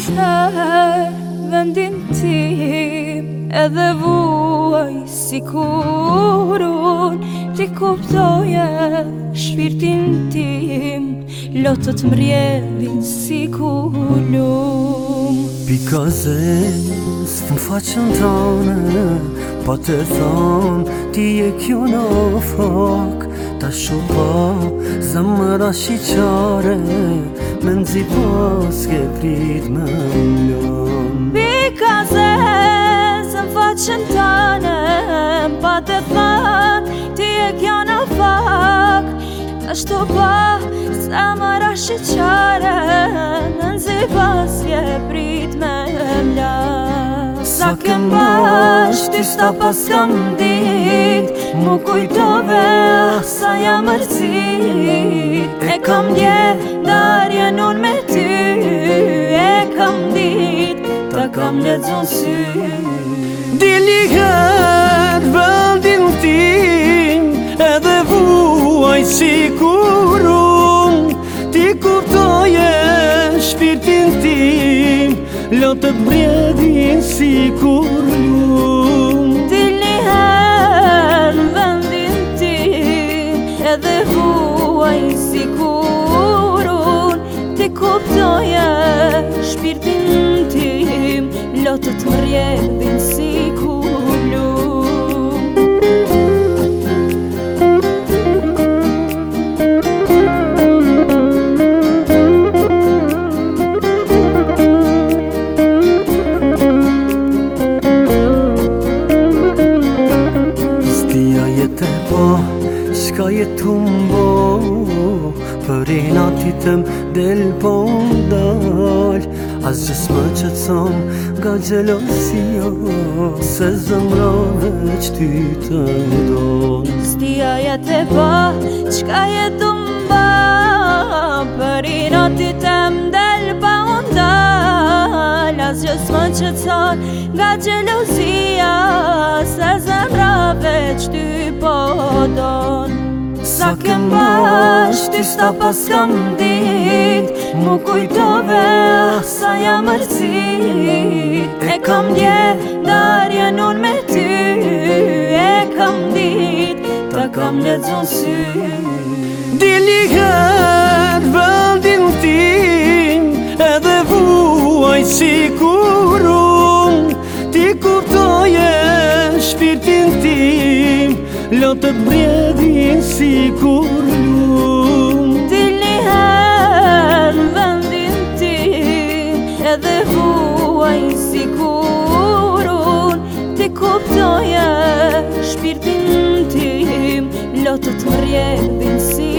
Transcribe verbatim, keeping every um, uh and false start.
her vendin tim edhe vuaj si kur unë ti kuptoje shpirtin tim, lotët mrjedhin si kulum. Pika zez në faqën tane, pa të thonë ti e kjo në fak. Ta shupa zemëra shqyqare, me nëzi pas ke prit me mlon. Pika zez në faqën tane, pa të thonë ti e kjo në fak. Ta shupa zemëra shqyqare, me nëzi pas ke prit me mlon. Sa kem bash, ty sta pas kam dit, mu kujtove sa jam mërcit. E kam dje, darjen unë me ty, e kam dit, ta kam lexon sy. Dili her vendin tim, edhe vuaj si kur unë ti kuptoje shpirtin tim, lotët mbredhin si kur lum. Dili her vendin tim, edhe vuaj si kur unë ti kuptoje shpirtin tim, lotët mbredhin si kur lum. Shka jetu mbo, për i natitëm del po ndal. As gjës më qëtëson nga gjelosia, se zemra veç ty të don. Stia jetë e pa, qka jetu mba, për i natitëm del po ndal. As gjës më qëtëson nga gjelosia, se zemra veç ty po don. Sa kem bash, ty sta pas kam dit, mu kujtove sa jam mërcit. E kam dje, darjen unë me ty, e kam dit, ta kam lexon sy. Dili her vendin tim, edhe vuaj si kur unë ti kuptoje shpirtin tim, lotët mbredhin si kur lum. Dili her vendin tim, edhe vuaj si kur unë ti kuptoje shpirtin tim, lotët mbredhin si